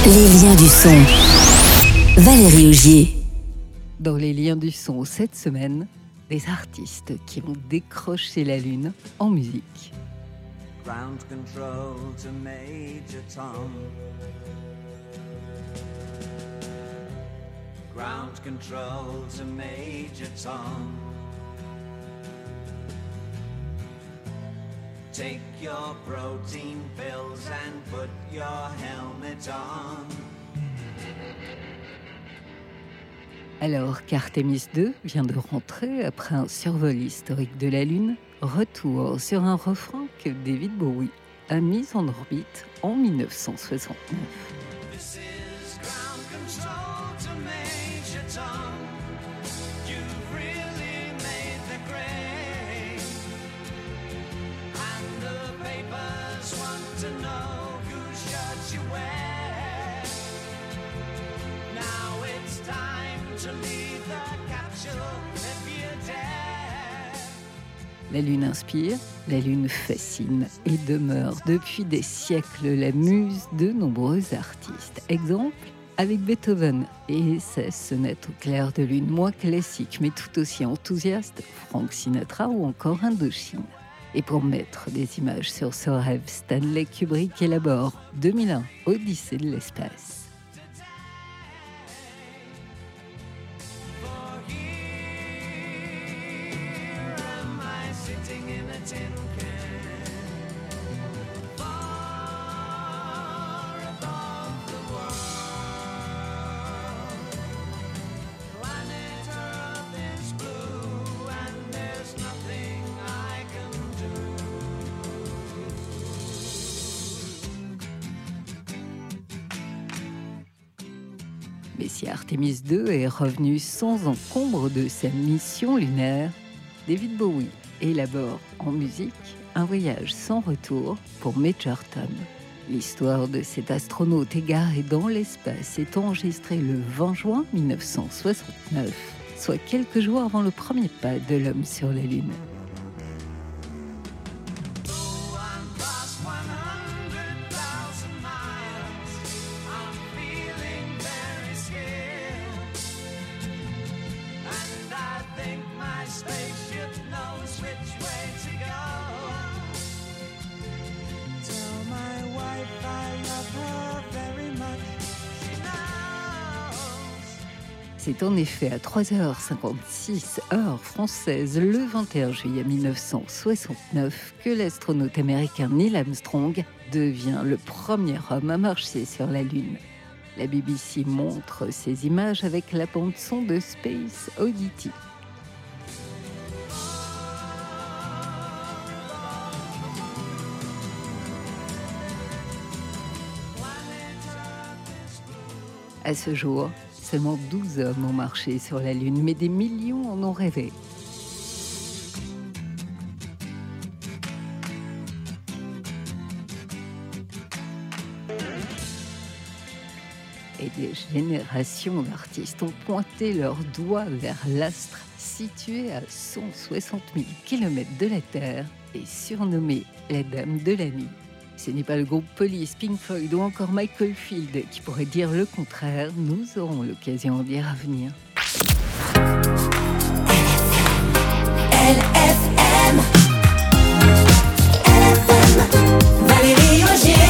Les liens du son. Valérie Augier. Dans les liens du son cette semaine, des artistes qui ont décroché la lune en musique. Ground control to Major Tom. Ground control to Major Tom. Take your protein pills and put your helmet on. Alors qu'Artemis 2 vient de rentrer après un survol historique de la Lune, retour sur un refrain que David Bowie a mis en orbite en 1969. This is ground control to Major Tom. You've really made the grade. And the papers want to know whose shirt you wear. Now it's time to leave the capsule if you dare. La Lune inspire, la Lune fascine et demeure depuis des siècles la muse de nombreux artistes. Exemple avec Beethoven et ses sonates au clair de lune, moins classiques mais tout aussi enthousiastes, Frank Sinatra ou encore Indochine. Et pour mettre des images sur ce rêve, Stanley Kubrick élabore 2001, Odyssée de l'espace. Sitting in a tin can, far above the world. Planet Earth is blue, and there's nothing I can do. Mais si Artemis 2 est revenu sans encombre de sa mission lunaire, David Bowie élabore en musique un voyage sans retour pour Major Tom. L'histoire de cet astronaute égaré dans l'espace est enregistrée le 20 juin 1969, soit quelques jours avant le premier pas de l'homme sur la Lune. Though I'm past 100,000 miles, I'm feeling very scared. And I think my spaceship knows which way to go. Tell my wife I love her very much. She knows. C'est en effet à 3h56 heure française le 21 juillet 1969 que l'astronaute américain Neil Armstrong devient le premier homme à marcher sur la Lune. La BBC montre ces images avec la bande-son de Space Oddity. À ce jour, seulement 12 hommes ont marché sur la Lune, mais des millions en ont rêvé. Et des générations d'artistes ont pointé leurs doigts vers l'astre situé à 160 000 km de la Terre et surnommé la Dame de la Nuit. Ce n'est pas le groupe Police, Pink Floyd ou encore Michael Field qui pourrait dire le contraire. Nous aurons l'occasion d'y revenir. LFM. LFM. Valérie Augier.